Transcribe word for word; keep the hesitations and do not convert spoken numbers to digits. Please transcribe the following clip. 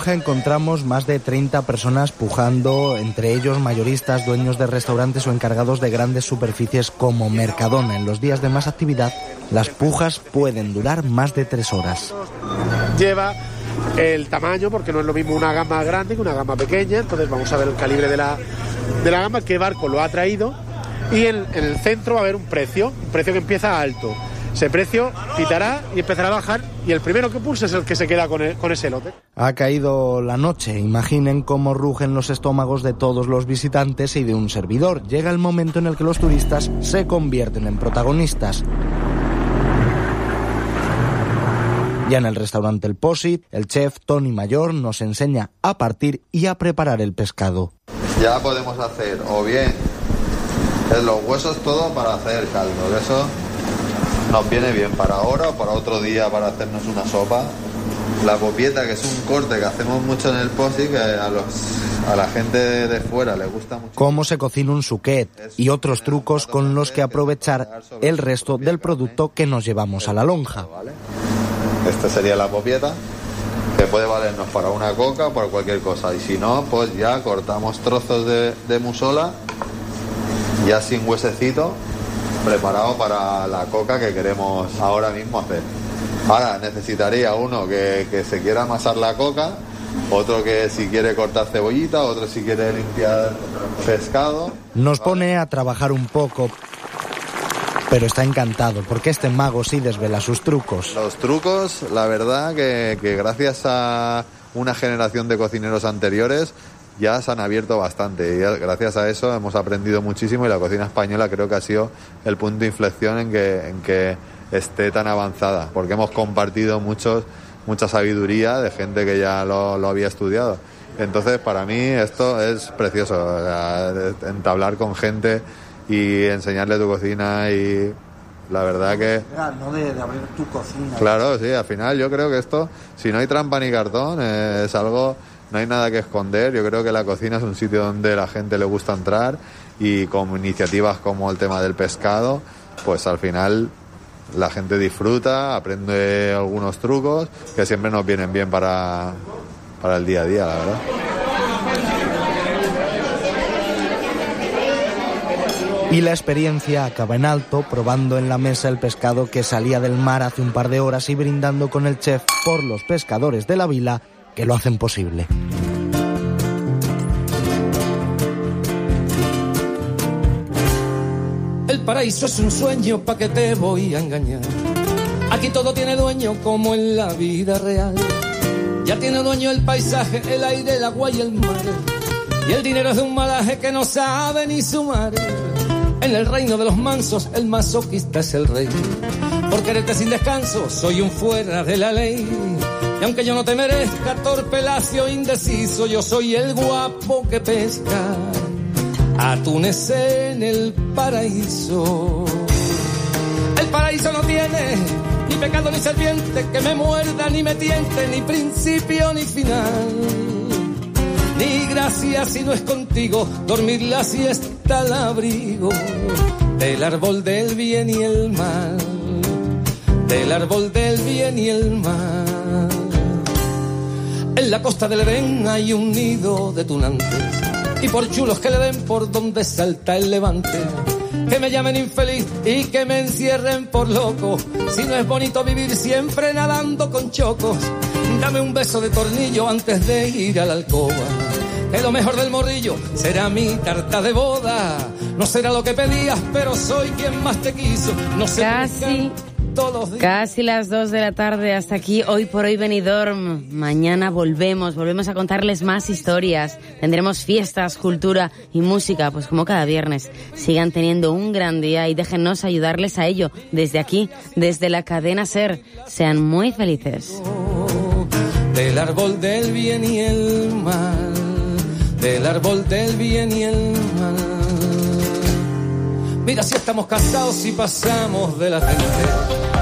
Lonja encontramos más de treinta personas pujando, entre ellos mayoristas, dueños de restaurantes o encargados de grandes superficies como Mercadona. En los días de más actividad, las pujas pueden durar más de tres horas. Lleva el tamaño, porque no es lo mismo una gama grande que una gama pequeña, entonces vamos a ver el calibre de la, de la gama, qué barco lo ha traído, y en, en el centro va a haber un precio, un precio que empieza alto. Ese precio pitará y empezará a bajar, y el primero que pulse es el que se queda con, el, con ese lote. Ha caído la noche. Imaginen cómo rugen los estómagos de todos los visitantes y de un servidor. Llega el momento en el que los turistas se convierten en protagonistas. Ya en el restaurante El Posit, el chef Tony Mayor nos enseña a partir y a preparar el pescado. Ya podemos hacer, o bien, los huesos todo para hacer caldo, eso nos viene bien para ahora o para otro día para hacernos una sopa. La popieta, que es un corte que hacemos mucho en el Posit, que a, los, a la gente de, de fuera le gusta mucho. Cómo se cocina un suquet y otros trucos con los que aprovechar el resto del producto que nos llevamos a la lonja. Esta sería la popieta, que puede valernos para una coca o para cualquier cosa. Y si no, pues ya cortamos trozos de, de musola, ya sin huesecito, preparado para la coca que queremos ahora mismo hacer. Ahora necesitaría uno que, que se quiera amasar la coca, otro que si quiere cortar cebollita, otro si quiere limpiar pescado. Nos pone a trabajar un poco, pero está encantado porque este mago sí desvela sus trucos. Los trucos, la verdad que, que gracias a una generación de cocineros anteriores ya se han abierto bastante, y gracias a eso hemos aprendido muchísimo, y la cocina española creo que ha sido el punto de inflexión en que, en que esté tan avanzada, porque hemos compartido muchos, mucha sabiduría de gente que ya lo, lo había estudiado. Entonces para mí esto es precioso, entablar con gente y enseñarle tu cocina, y la verdad que... No de, de abrir tu cocina. Claro, sí, al final yo creo que esto, si no hay trampa ni cartón, eh, es algo, no hay nada que esconder. Yo creo que la cocina es un sitio donde la gente le gusta entrar, y con iniciativas como el tema del pescado, pues al final la gente disfruta, aprende algunos trucos que siempre nos vienen bien para, para el día a día, la verdad. Y la experiencia acaba en alto, probando en la mesa el pescado que salía del mar hace un par de horas y brindando con el chef por los pescadores de la vila que lo hacen posible. El paraíso es un sueño, ¿pa' qué te voy a engañar? Aquí todo tiene dueño como en la vida real. Ya tiene dueño el paisaje, el aire, el agua y el mar. Y el dinero es de un malaje que no sabe ni sumar. En el reino de los mansos, el masoquista es el rey. Por quererte sin descanso, soy un fuera de la ley. Y aunque yo no te merezca, torpe, lacio, indeciso, yo soy el guapo que pesca atunes en el paraíso. El paraíso no tiene ni pecado ni serpiente que me muerda ni me tiente, ni principio ni final. Ni gracia si no es contigo, dormir la siesta al abrigo del árbol del bien y el mal, del árbol del bien y el mal. En la costa del Edén hay un nido de tunantes, y por chulos que le den por donde salta el levante, que me llamen infeliz y que me encierren por loco, si no es bonito vivir siempre nadando con chocos. Dame un beso de tornillo antes de ir a la alcoba, que lo mejor del morrillo será mi tarta de boda. No será lo que pedías, pero soy quien más te quiso. No sé Casi, casi las dos de la tarde. Hasta aquí Hoy por Hoy Benidorm. Mañana volvemos, volvemos a contarles más historias. Tendremos fiestas, cultura y música, pues como cada viernes. Sigan teniendo un gran día y déjennos ayudarles a ello desde aquí, desde la cadena SER. Sean muy felices. Del árbol del bien y el mal, del árbol del bien y el mal. Mira si estamos casados y pasamos de la gente.